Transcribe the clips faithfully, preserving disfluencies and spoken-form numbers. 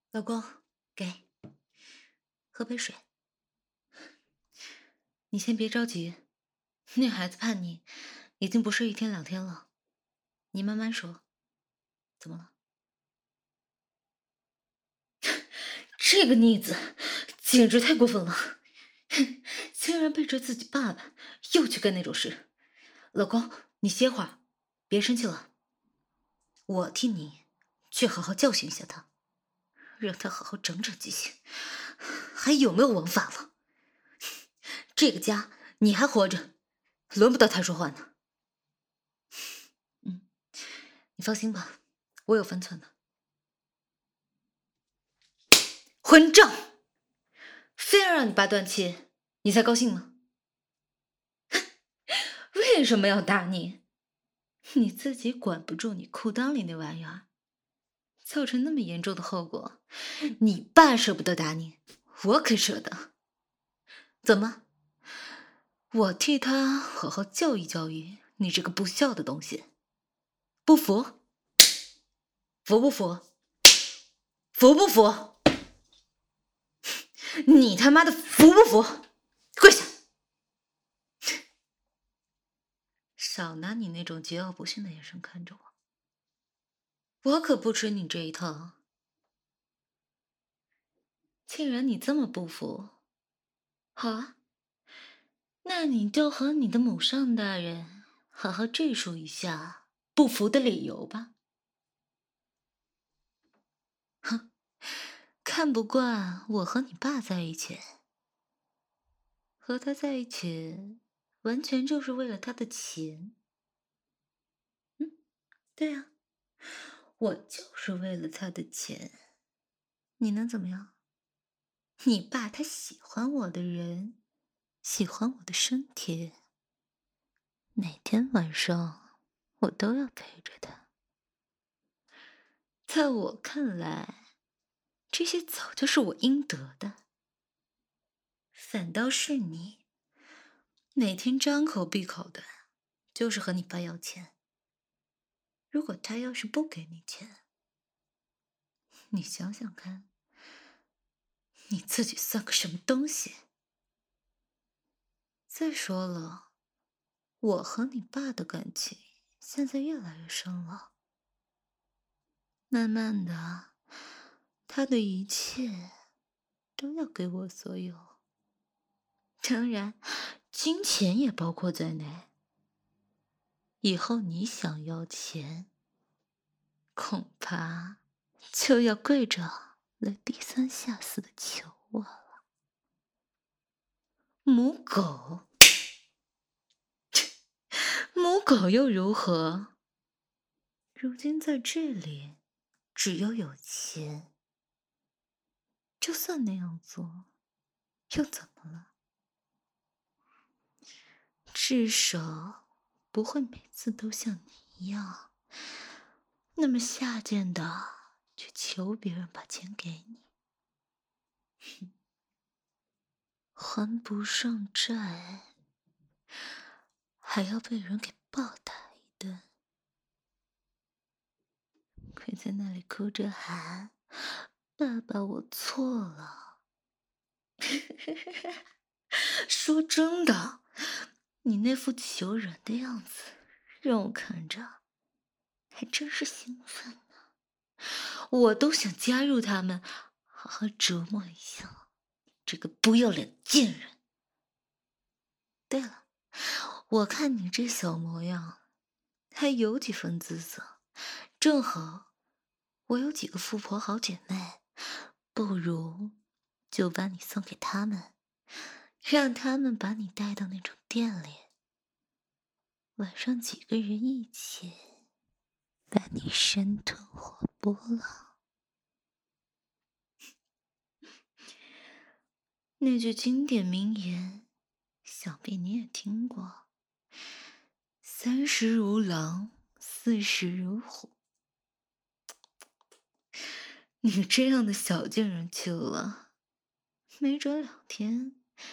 老公，给，喝杯水。你先别着急，那孩子叛逆，已经不是一天两天了。你慢慢说，怎么了？这个逆子简直太过分了，竟然背着自己爸爸又去干那种事。老公，你歇会儿，别生气了，我替你去好好教训一下他，让他好好长长记性，还有没有王法了？这个家你还活着，轮不到他说话呢。嗯，你放心吧，我有分寸的。混账！非要让你爸断气，你才高兴吗？为什么要打你？你自己管不住你裤裆里那玩意儿，造成那么严重的后果，你爸舍不得打你，我可舍得。怎么？我替他好好教育教育你这个不孝的东西，不服？服不服？服不服？你他妈的服不服？跪下！少拿你那种桀骜不驯的眼神看着我，我可不吃你这一套。既然你这么不服，好啊，那你就和你的母上大人好好赘述一下不服的理由吧。哼，看不惯我和你爸在一起，和他在一起完全就是为了他的钱。嗯，对啊，我就是为了他的钱，你能怎么样？你爸他喜欢我的人，喜欢我的身体，每天晚上我都要陪着他。在我看来，这些早就是我应得的，反倒是你，每天张口闭口的，就是和你爸要钱。如果他要是不给你钱，你想想看，你自己算个什么东西？再说了，我和你爸的感情现在越来越深了，慢慢的，他的一切都要给我所有，当然，金钱也包括在内。以后你想要钱，恐怕就要跪着来低三下四的求我了。母狗，母狗又如何？如今在这里，只要有钱，就算那样做，又怎么了？至少不会每次都像你一样，那么下贱的去求别人把钱给你。还不上债，还要被人给暴打一顿，会在那里哭着喊：爸爸，我错了。说真的，你那副求人的样子，让我看着还真是兴奋呢。我都想加入他们，好好折磨一下这个不要脸的贱人。对了，我看你这小模样，还有几分姿色，正好我有几个富婆好姐妹，不如就把你送给他们，让他们把你带到那种店里，晚上几个人一起把你生吞活剥了。那句经典名言，想必你也听过：三十如狼，四十如虎。你这样的小贱人去了，没准两天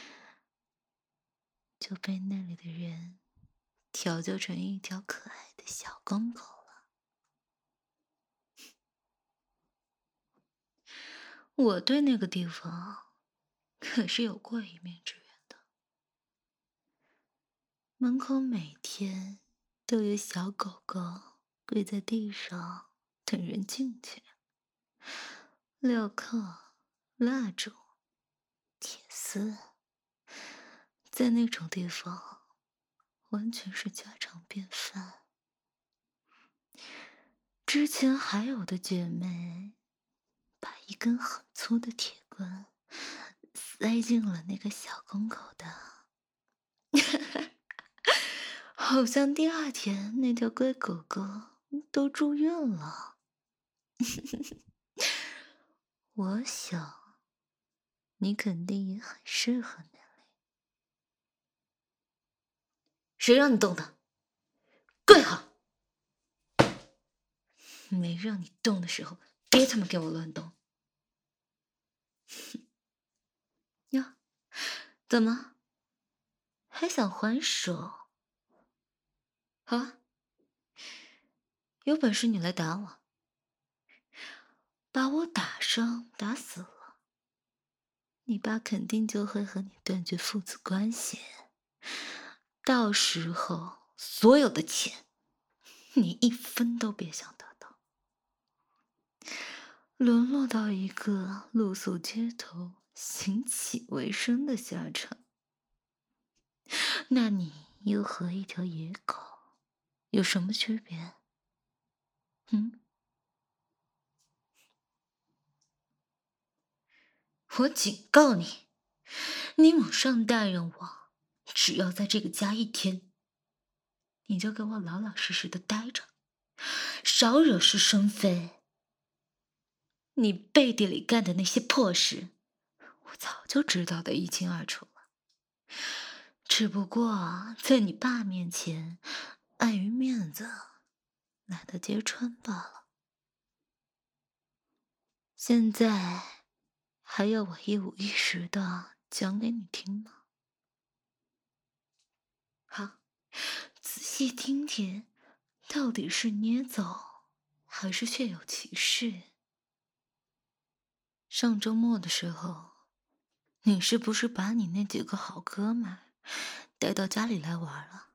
就被那里的人调教成一条可爱的小公狗了。 我对那个地方可是有过一面之缘的。门口每天都有小狗狗跪在地上等人进去。镣铐、蜡烛、铁丝，在那种地方完全是家常便饭。之前还有的姐妹把一根很粗的铁棍塞进了那个小公狗的，好像第二天那条乖狗狗都住院了。我想你肯定也很适合那里。谁让你动的？跪好！没让你动的时候，别他妈给我乱动！哟，怎么还想还手？好啊，有本事你来打我，把我打伤打死了，你爸肯定就会和你断绝父子关系。到时候所有的钱，你一分都别想得到，沦落到一个露宿街头、行乞为生的下场。那你又和一条野狗有什么区别？嗯？我警告你，你往上大人我，只要在这个家一天，你就给我老老实实的待着，少惹是生非。你背地里干的那些破事，我早就知道的一清二楚了，只不过在你爸面前，碍于面子，懒得揭穿罢了。现在还要我一五一十的讲给你听吗？好，仔细听听，到底是捏走，还是确有其事？上周末的时候，你是不是把你那几个好哥们儿带到家里来玩了？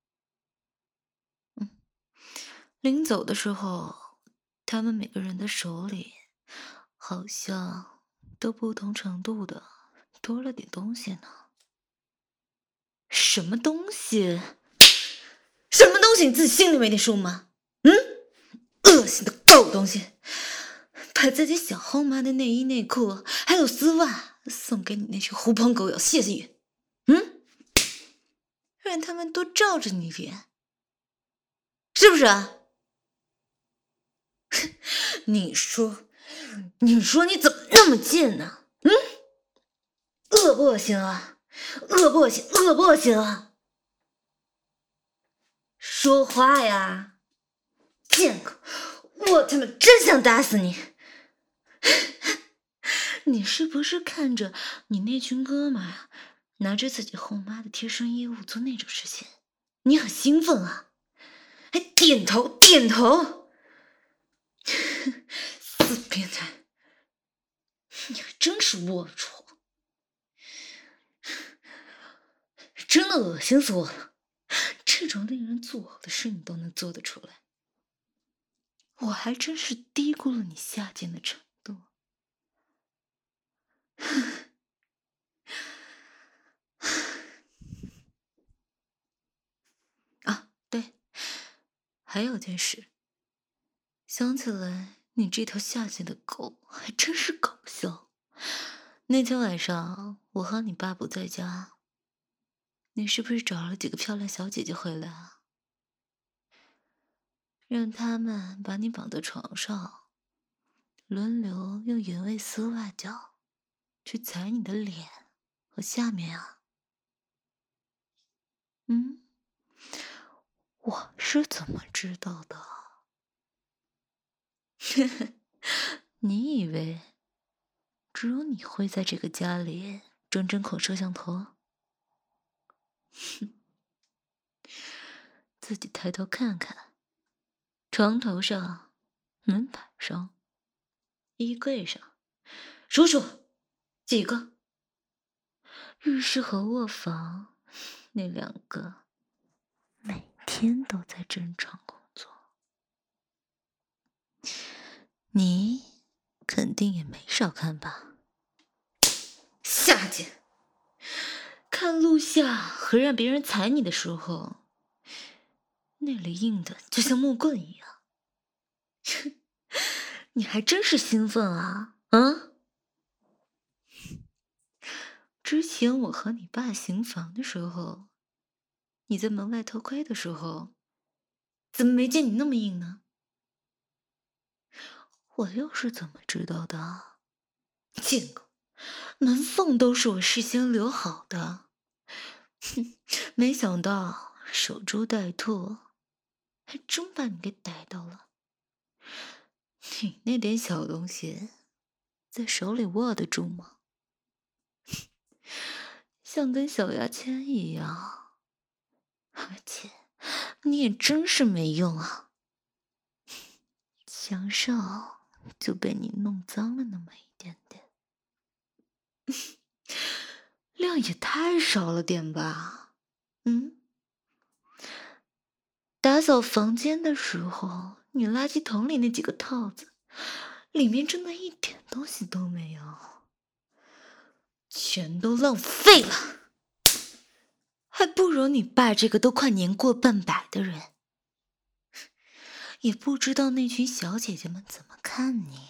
嗯，临走的时候，他们每个人的手里好像都不同程度的多了点东西呢。什么东西？什么东西？你自己心里没点数吗？嗯，恶心的狗东西！把自己小后妈的内衣内裤还有丝袜送给你那群狐朋狗友谢谢语，嗯，让他们多罩着你点，是不是啊？你说，你说你怎么那么贱呢？嗯，恶不恶心啊？恶不恶心？恶不恶心啊？说话呀！贱狗，我他妈真想打死你！你是不是看着你那群哥们啊，拿着自己后妈的贴身衣物做那种事情，你很兴奋啊？还点头点头？死变态！你还真是龌龊，真的恶心死我了！这种令人作呕的事你都能做得出来，我还真是低估了你下贱的程度。啊，对，还有件事，想起来你这条下贱的狗还真是搞笑。那天晚上我和你爸不在家，你是不是找了几个漂亮小姐姐回来啊？让他们把你绑在床上，轮流用原味丝袜脚去踩你的脸和下面啊？嗯，我是怎么知道的？你以为只有你会在这个家里装针孔摄像头？哼，自己抬头看看，床头上、门板上、衣柜上， 数数几个？浴室和卧房那两个每天都在正常工作，你肯定也没少看吧？下贱！看录像和让别人踩你的时候，那里硬的就像木棍一样。你还真是兴奋啊！啊！之前我和你爸行房的时候，你在门外偷窥的时候，怎么没见你那么硬呢？我又是怎么知道的？贱狗，门缝都是我事先留好的。哼，没想到守株待兔，还真把你给逮到了。你那点小东西，在手里握得住吗？像根小牙签一样，而且你也真是没用啊！享受就被你弄脏了那么一点点，量也太少了点吧？嗯，打扫房间的时候，你垃圾桶里那几个套子，里面真的一点东西都没有，全都浪费了。还不如你爸这个都快年过半百的人，也不知道那群小姐姐们怎么看你。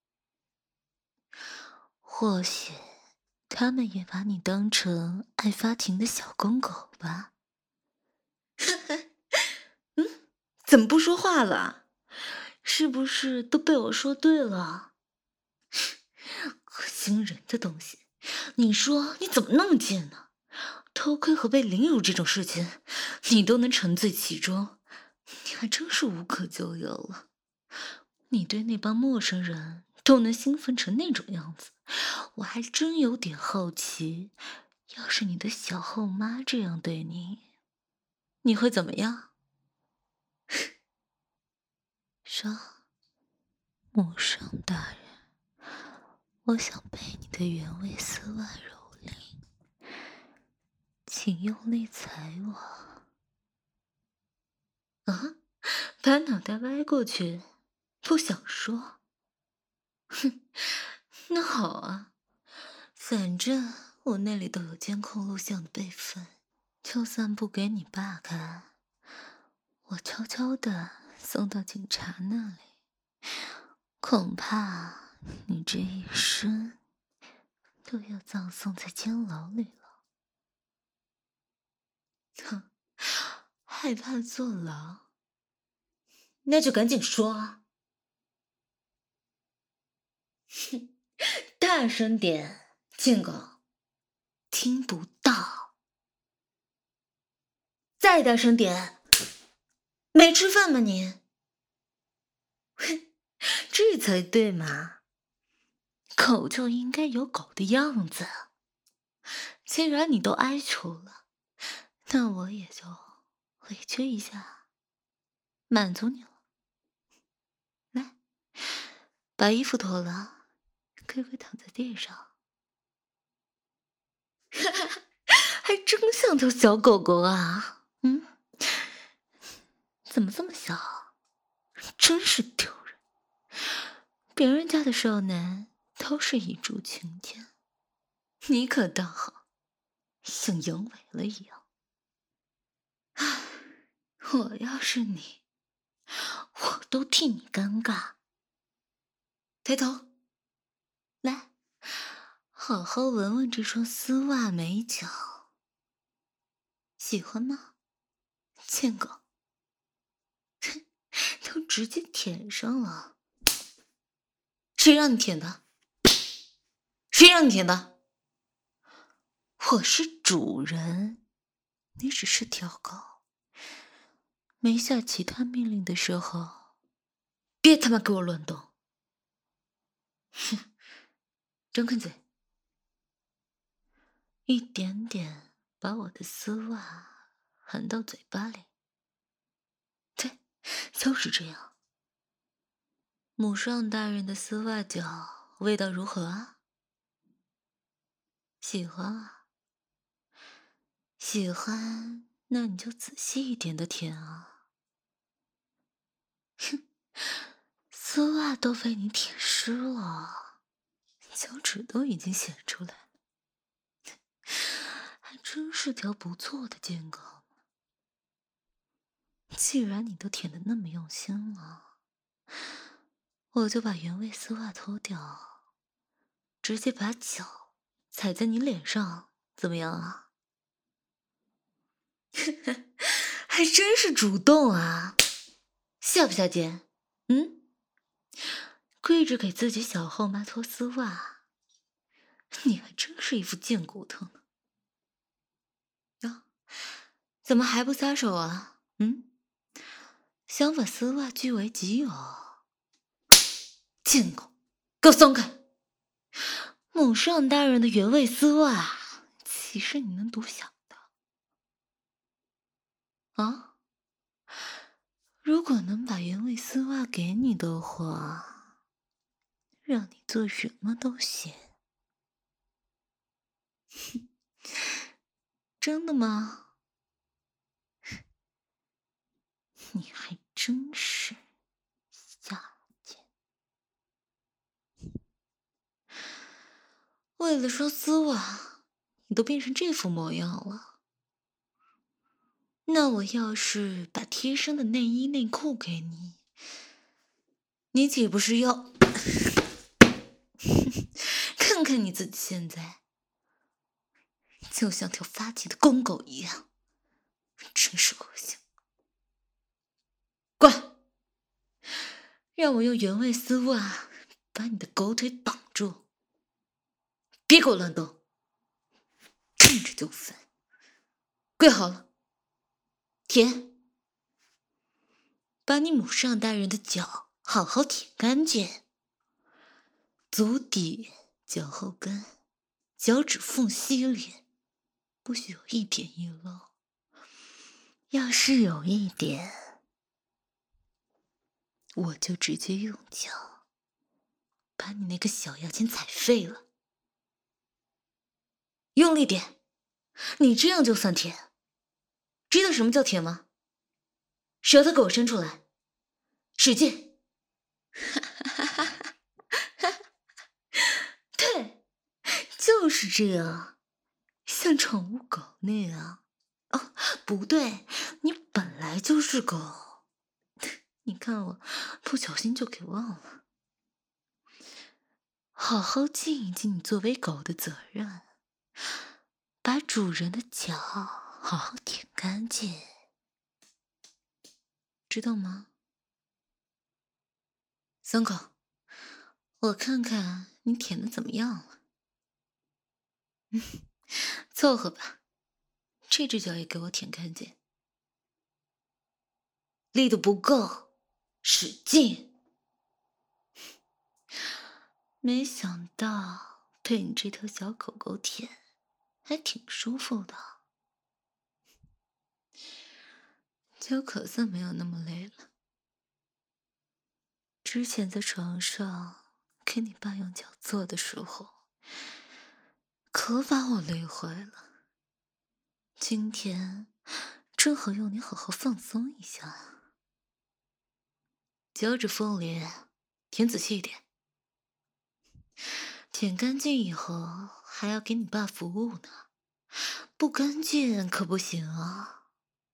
或许他们也把你当成爱发情的小公狗吧。嗯，怎么不说话了？是不是都被我说对了？恶心人的东西！你说你怎么那么贱呢？偷窥和被凌辱这种事情，你都能沉醉其中，你还真是无可救药了。你对那帮陌生人都能兴奋成那种样子，我还真有点好奇，要是你的小后妈这样对你，你会怎么样？说，母上大人，我想被你的原味丝袜蹂躏，请用力踩我。啊，把脑袋歪过去，不想说。哼，那好啊，反正我那里都有监控录像的备份，就算不给你爸看，我悄悄的送到警察那里，恐怕你这一生都要葬送在监牢里了。哼，害怕坐牢，那就赶紧说啊！哼，大声点，贱狗，听不到。再大声点，没吃饭吗你？哼，这才对嘛，狗就应该有狗的样子。既然你都哀求了，那我也就委屈一下，满足你了。来，把衣服脱了，乖乖躺在地上。哈哈，还真像条小狗狗啊！嗯，怎么这么小？真是丢人！别人家的少男都是一柱擎天，你可倒好，像阳痿了一样。唉，我要是你，我都替你尴尬。抬头，来，好好闻闻这双丝袜美脚，喜欢吗？贱狗，都直接舔上了。谁让你舔的？谁让你舔的？我是主人，你只是条狗。没下其他命令的时候，别他妈给我乱动！哼，张开嘴，一点点把我的丝袜含到嘴巴里。对，就是这样。母上大人的丝袜脚味道如何啊？ 喜欢啊？喜欢，那你就仔细一点的舔啊。哼，丝袜都被你舔湿了，脚趾都已经显出来了，还真是条不错的贱狗。既然你都舔得那么用心了，我就把原味丝袜脱掉，直接把脚踩在你脸上，怎么样啊？还真是主动啊，下不下贱？嗯？跪着给自己小后妈脱丝袜，你还真是一副贱骨头呢。呀，怎么还不撒手啊？嗯？想把丝袜据为己有？贱狗，给我松开！母上大人的原味丝袜，岂是你能独享的？啊？如果能把原味丝袜给你的话，让你做什么都行。真的吗？你还真是下贱！为了收丝袜，你都变成这副模样了。那我要是把贴身的内衣内裤给你，你岂不是要看看你自己现在，就像条发情的公狗一样，真是恶心！滚！让我用原味丝袜把你的狗腿绑住，别给我乱动，看着就烦。跪好了，舔，把你母上大人的脚好好舔干净，足底、脚后跟、脚趾缝隙里不许有一点遗漏。要是有一点，我就直接用脚把你那个小牙签踩废了。用力点，你这样就算舔。知道什么叫舔吗？舌头给我伸出来，使劲！对，就是这样，像宠物狗那样。哦，不对，你本来就是狗。你看我不小心就给忘了，好好尽一尽你作为狗的责任，把主人的脚好好舔干净，知道吗？松口，我看看你舔的怎么样了。嗯，凑合吧，这只脚也给我舔干净。力度不够，使劲！没想到被你这条小狗狗舔，还挺舒服的，就可算没有那么累了。之前在床上给你爸用脚做的时候，可把我累坏了。今天正好用你好好放松一下。脚趾缝里舔仔细一点，舔干净以后还要给你爸服务呢，不干净可不行啊。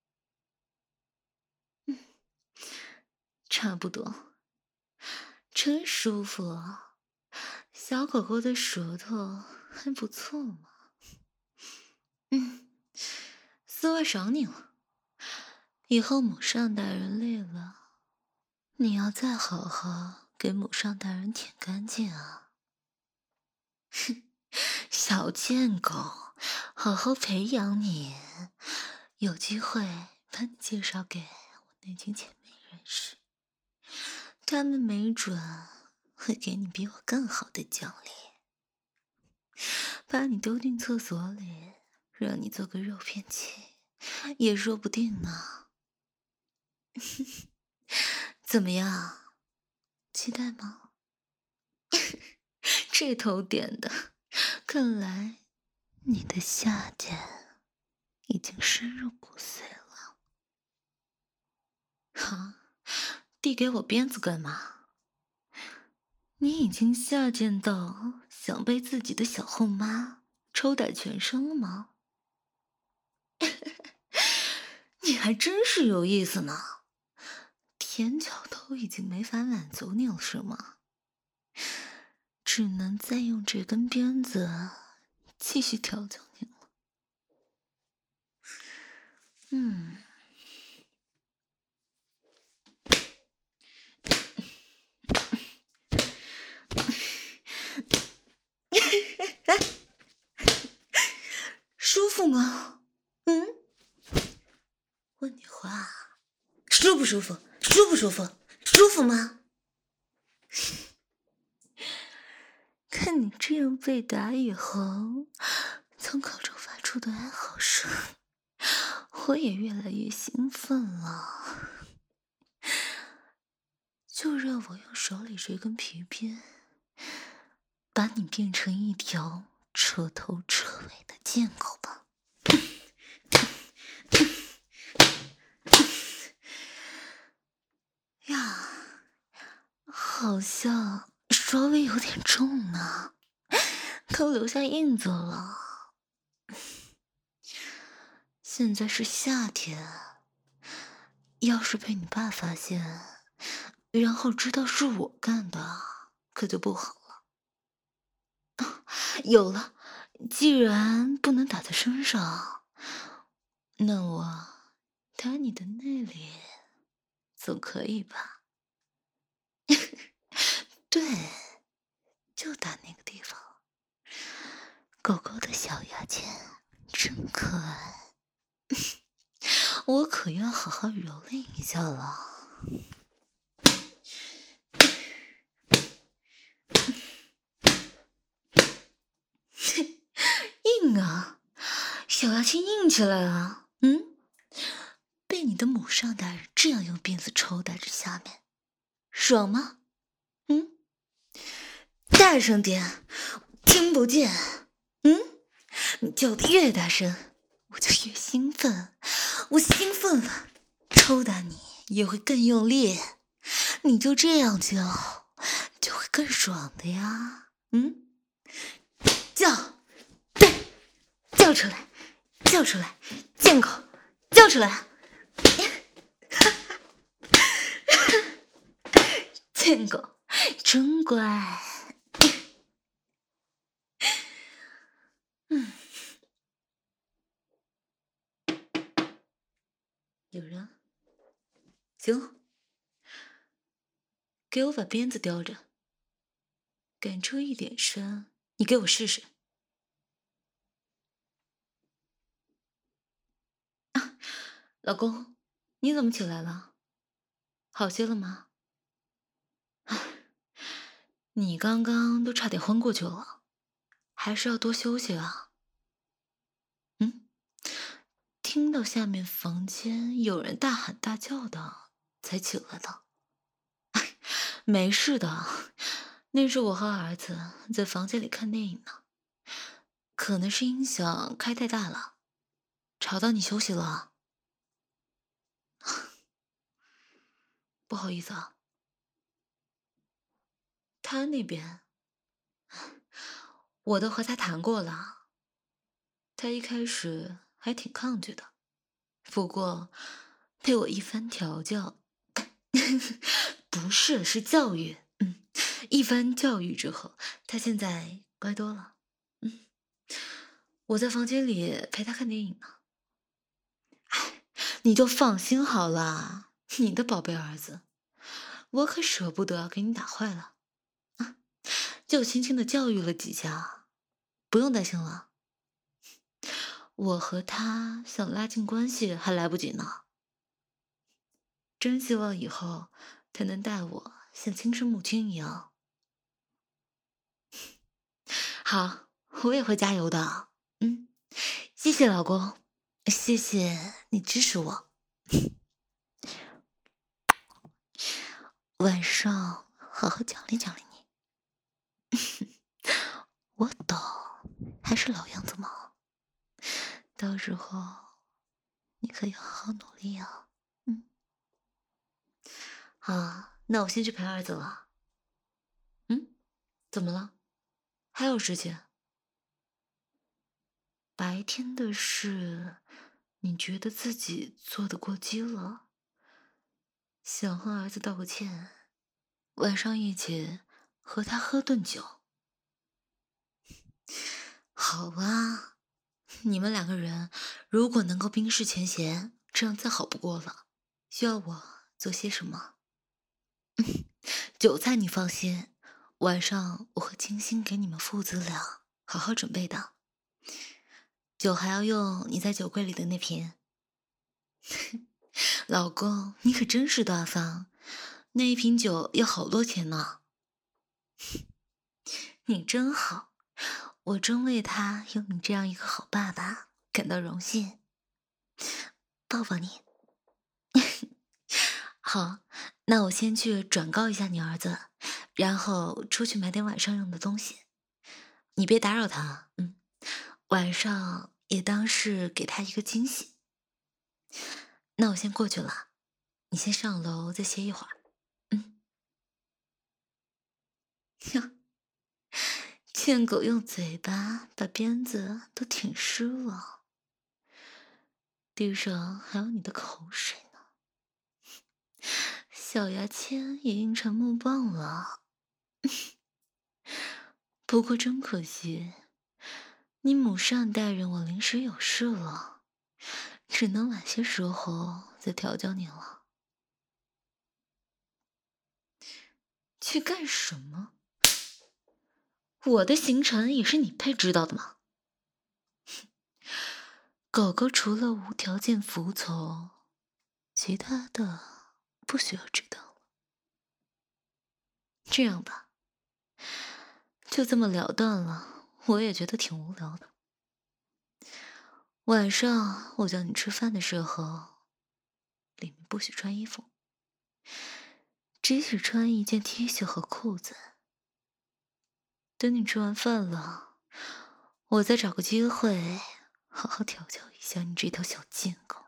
嗯，差不多，真舒服啊，小狗狗的舌头还不错嘛。嗯，丝袜赏你了，以后母上大人累了，你要再好好给母上大人舔干净啊。哼，小贱狗，好好培养你，有机会把你介绍给我那群姐妹认识，她们没准会给你比我更好的奖励，把你丢进厕所里，让你做个肉片器，也说不定呢。怎么样，期待吗？这头点的，看来你的下贱已经深入骨髓了。哈，递给我鞭子干嘛？你已经下贱到想被自己的小后妈抽打全身了吗？你还真是有意思呢，舔脚都已经没法满足你了是吗？只能再用这根鞭子继续调教你了。嗯，舒服吗？嗯，问你话，舒不舒服？舒不舒服？舒服吗？看你这样被打以后，从口中发出的哀嚎声，我也越来越兴奋了。就让我用手里这根皮鞭，把你变成一条彻头彻尾的贱狗吧。呀，好像稍微有点重呢，都留下印子了。现在是夏天，要是被你爸发现，然后知道是我干的，可就不好了。有了，既然不能打在身上，那我打你的那里总可以吧？对，就打那个地方。狗狗的小牙签真可爱，我可要好好蹂躏一下了。硬啊，小牙签硬起来了。嗯，被你的母上大人这样用鞭子抽打着下面，爽吗？嗯，大声点，听不见。嗯，你叫的越大声，我就越兴奋。我兴奋了，抽打你也会更用力。你就这样叫，就会更爽的呀。嗯，叫，对，叫出来，叫出来，贱狗，叫出来！贱狗，真乖。嗯，有人？行，给我把鞭子叼着，敢出一点声，你给我试试。啊，老公，你怎么起来了？好些了吗？你刚刚都差点昏过去了，还是要多休息啊。嗯，听到下面房间有人大喊大叫的，才起来的。没事的，那是我和儿子在房间里看电影呢，可能是音响开太大了，吵到你休息了。不好意思啊。他那边，我都和他谈过了，他一开始还挺抗拒的，不过被我一番调教，不是，是教育，嗯，一番教育之后，他现在乖多了。嗯，我在房间里陪他看电影呢。哎，你就放心好了，你的宝贝儿子，我可舍不得给你打坏了啊，就轻轻的教育了几下，不用担心了。我和他想拉近关系还来不及呢，真希望以后他能待我像亲生母亲一样。好，我也会加油的。嗯，谢谢老公，谢谢你支持我。晚上好好奖励奖励你。我懂，还是老样子吗？ 到时候你可以好好努力啊。嗯，好，那我先去陪儿子了。嗯，怎么了？还有事情？白天的事，你觉得自己做的过激了，想和儿子道个歉，晚上一起和他喝顿酒。好啊，你们两个人如果能够冰释前嫌，这样再好不过了。需要我做些什么？酒菜你放心，晚上我会精心给你们父子俩好好准备的。酒还要用你在酒柜里的那瓶。老公，你可真是大方，那一瓶酒要好多钱呢。你真好，我真为他有你这样一个好爸爸感到荣幸。抱抱你。好，那我先去转告一下你儿子，然后出去买点晚上用的东西。你别打扰他，嗯，晚上也当是给他一个惊喜。那我先过去了，你先上楼再歇一会儿。嗯，哟，贱狗用嘴巴把鞭子都舔湿了，地上还有你的口水呢。小牙签也硬成木棒了。不过真可惜，你母上大人我临时有事了，只能晚些时候再调教你了。去干什么？我的行程也是你配知道的吗？狗狗除了无条件服从，其他的不需要知道了。这样吧，就这么了断了，我也觉得挺无聊的。晚上我叫你吃饭的时候，里面不许穿衣服，只许穿一件 T 恤和裤子。等你吃完饭了，我再找个机会好好调教一下你这条小贱狗。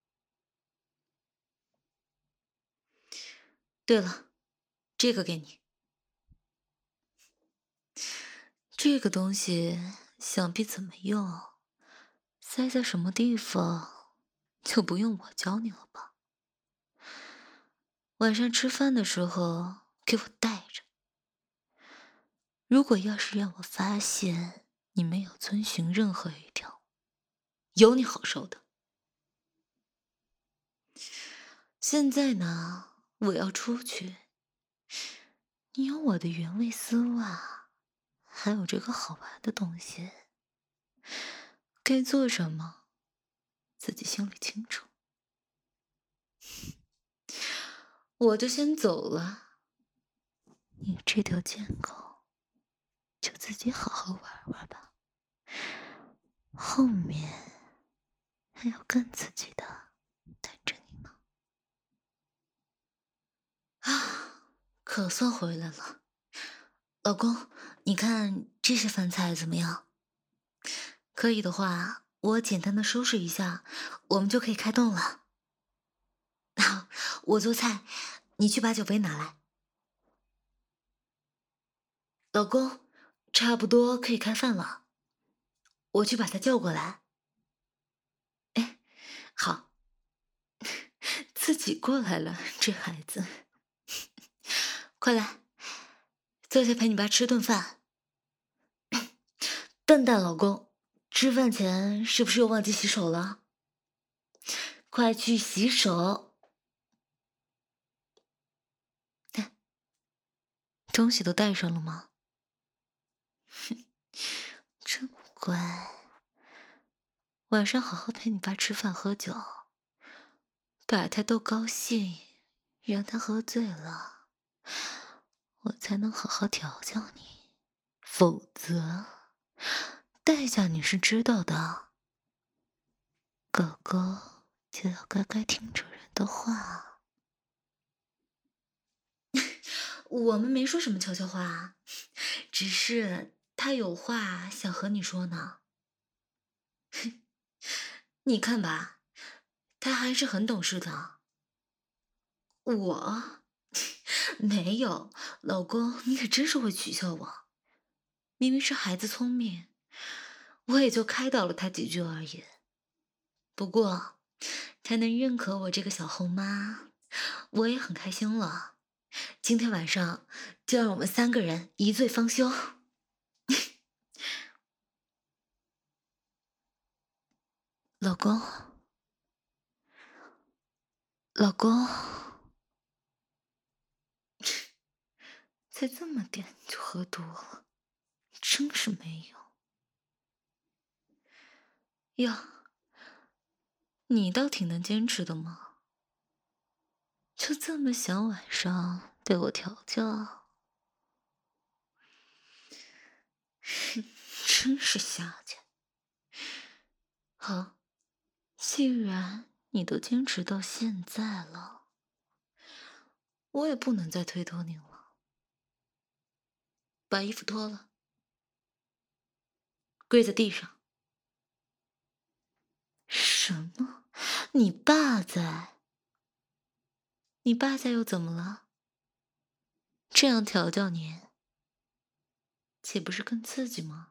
对了，这个给你。这个东西想必怎么用，塞在什么地方，就不用我教你了吧？晚上吃饭的时候给我带着。如果要是让我发现你没有遵循任何一条，有你好受的。现在呢，我要出去。你有我的原味丝袜，还有这个好玩的东西，该做什么，自己心里清楚。我就先走了，你这条贱狗，就自己好好玩玩吧。后面还有更刺激的等着你呢。啊，可算回来了，老公，你看这些饭菜怎么样？可以的话，我简单的收拾一下，我们就可以开动了。好，我做菜，你去把酒杯拿来。老公，差不多可以开饭了，我去把他叫过来。哎，好，自己过来了，这孩子。快来，坐下陪你爸吃顿饭。笨蛋老公，吃饭前是不是又忘记洗手了？快去洗手。东西都带上了吗？真乖。晚上好好陪你爸吃饭喝酒，把他逗高兴，让他喝醉了，我才能好好调教你。否则，代价你是知道的。狗狗就要乖乖听主人的话。我们没说什么悄悄话，只是他有话想和你说呢。 你看吧，他还是很懂事的。我没有，老公，你可真是会取笑我。明明是孩子聪明，我也就开导了他几句而已。不过，他能认可我这个小后妈，我也很开心了。今天晚上就让我们三个人一醉方休。老公，老公，才这么点就喝多了，真是没有。呀，你倒挺能坚持的嘛，就这么想晚上被我调教，真是下贱。好，既然你都坚持到现在了，我也不能再推脱你了。把衣服脱了，跪在地上。什么？你爸在？你爸在又怎么了？这样调教你，岂不是更刺激吗？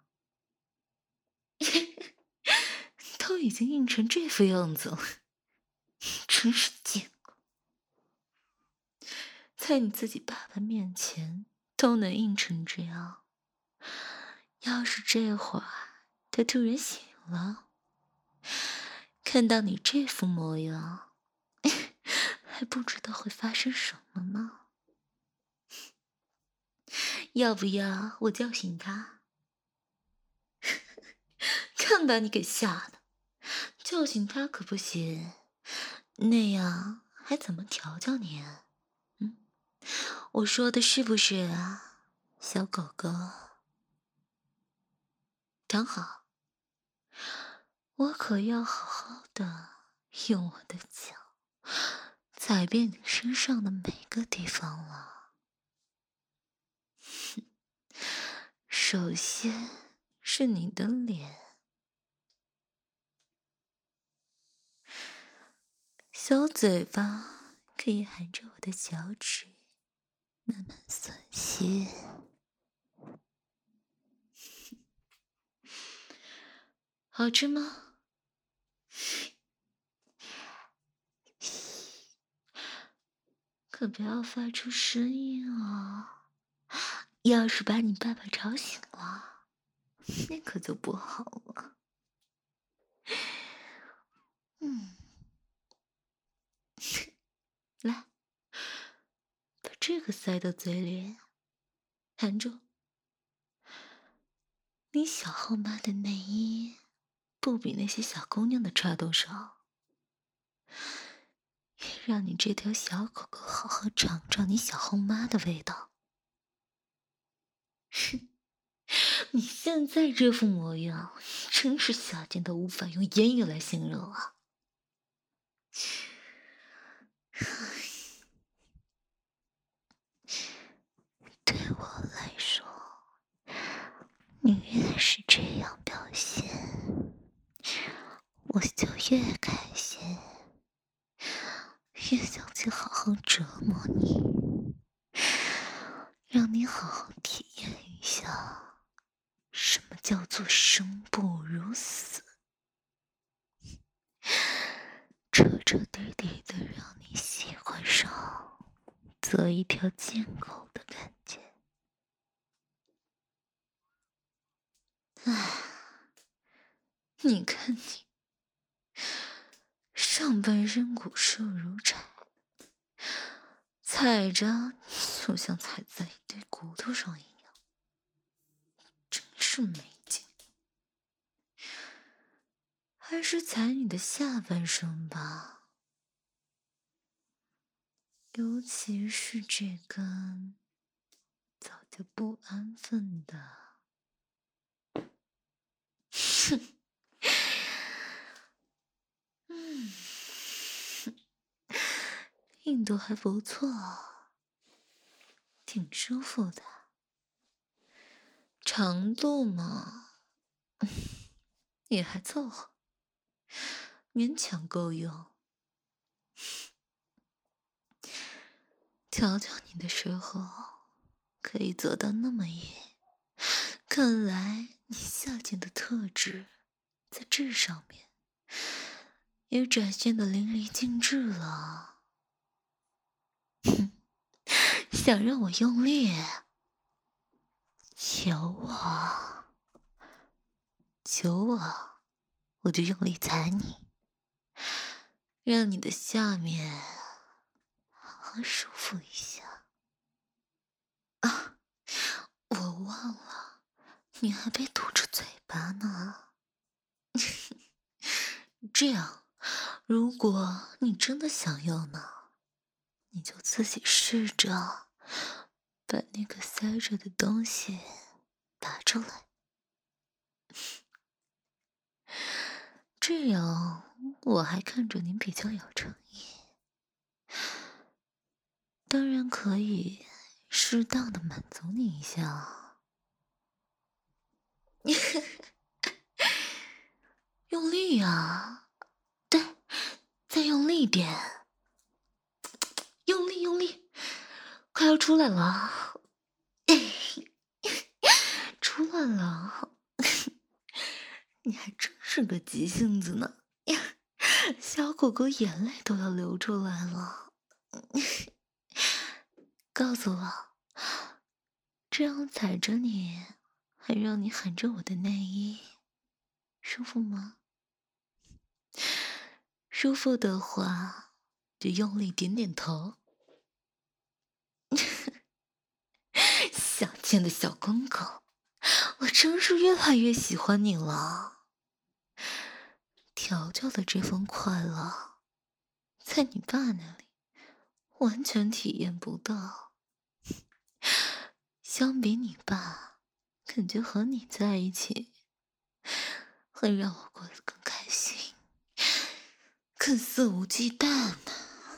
都已经硬成这副样子了，真是贱。在你自己爸爸面前都能硬成这样，要是这会儿他突然醒了，看到你这副模样，还不知道会发生什么呢。要不要我叫醒他？看把你给吓的，叫醒他可不行，那样还怎么调教你啊？嗯，我说的是不是啊，小狗狗？躺好，我可要好好的用我的脚踩遍你身上的每个地方了。首先是你的脸，小嘴巴可以含着我的脚趾慢慢吮吸。好吃吗？可不要发出声音啊！要是把你爸爸吵醒了，那可就不好了。嗯，来，把这个塞到嘴里，含住。你小后妈的内衣不比那些小姑娘的差多少，也让你这条小狗狗好好尝尝你小后妈的味道。哼，你现在这副模样，真是下贱到无法用言语来形容啊！对我来说，你越是这样表现，我就越开心，越想去好好折磨你，让你好好体验一下什么叫做生不如死，彻彻底底的让你喜欢上做一条贱狗的感觉。唉，你看你，上半身骨瘦如柴，踩着就像踩在一堆骨头上一样，真是没劲。还是踩你的下半身吧，尤其是这根早就不安分的。哼，嗯，硬度还不错，挺舒服的。长度嘛，也还凑合。 勉强够用。调教你的时候可以做到那么野，看来你下贱的特质在这上面也展现得淋漓尽致了。哼，想让我用力？求我，求我，我就用力踩你，让你的下面好好舒服一下。啊，我忘了，你还被堵着嘴巴呢。这样，如果你真的想要呢，你就自己试着把那个塞着的东西拔出来，这样我还看着你比较有诚意。当然可以适当的满足你一下。用力啊，对，再用力点，用力用力，快要出来了。出来了。你还真是个急性子呢，小狗狗眼泪都要流出来了。告诉我，这样踩着你，还让你含着我的内衣，舒服吗？舒服的话，就用力点点头。小贱的小公狗，我真是越来越喜欢你了。调教的这份快乐，在你爸那里完全体验不到。相比你爸，感觉和你在一起会让我过得更开心，更肆无忌惮呢。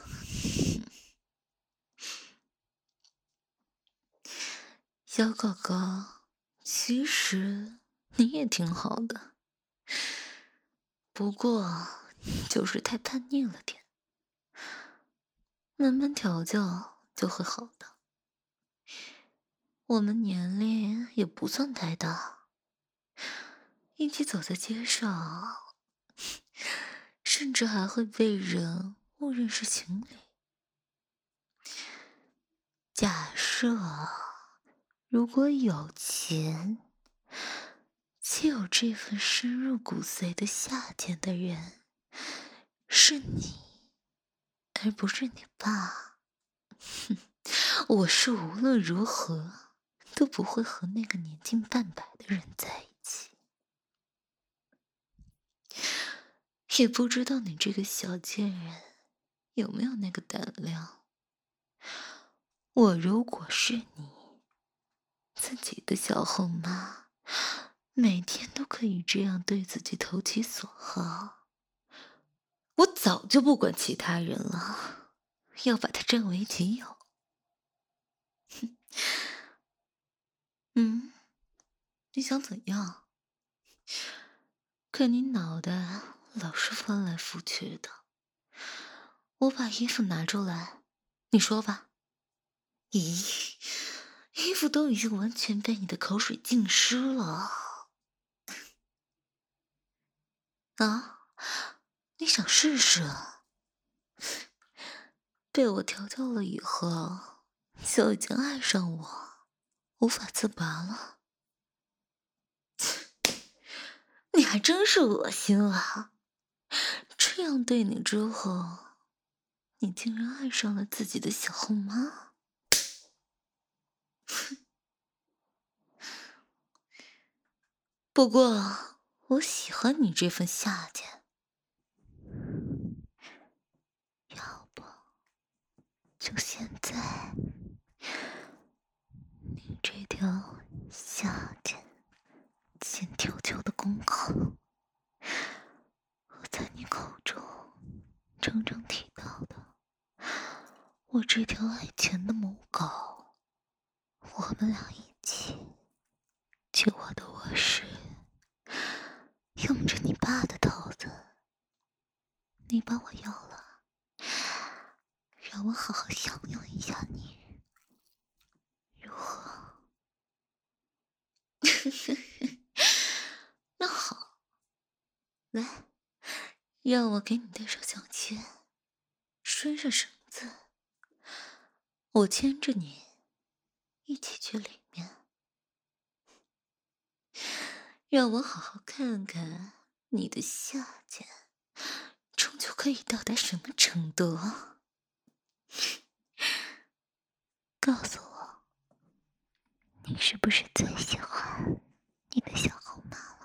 小狗狗，其实你也挺好的，不过就是太叛逆了点，慢慢调教就会好的。我们年龄也不算太大，一起走在街上，甚至还会被人误认是情侣。假设如果有钱，且有这份深入骨髓的下贱的人是你，而不是你爸，哼，我是无论如何都不会和那个年近半百的人在一起。也不知道你这个小贱人有没有那个胆量。我如果是你自己的小后妈，每天都可以这样对自己投其所好，我早就不管其他人了，要把他占为己有。哼，嗯，你想怎样？看你脑袋老是翻来覆去的，我把衣服拿出来，你说吧。咦，衣服都已经完全被你的口水浸湿了。啊，你想试试啊？被我调教了以后，就已经爱上我，无法自拔了。你还真是恶心啊！这样对你之后，你竟然爱上了自己的小后妈。不过，我喜欢你这份下贱。要不，就现在，你这条下贱、欠调教的公狗，我在你口中整整提到的，我这条爱钱的母狗，我们俩一起去我的卧室，用着你爸的套子， 你把我要了，让我好好享用一下你，如何？那好，来，让我给你戴上项圈，拴上绳子，我牵着你一起去里面，让我好好看看你的下贱终究可以到达什么程度。告诉我，你是不是最喜欢你的小红帽了？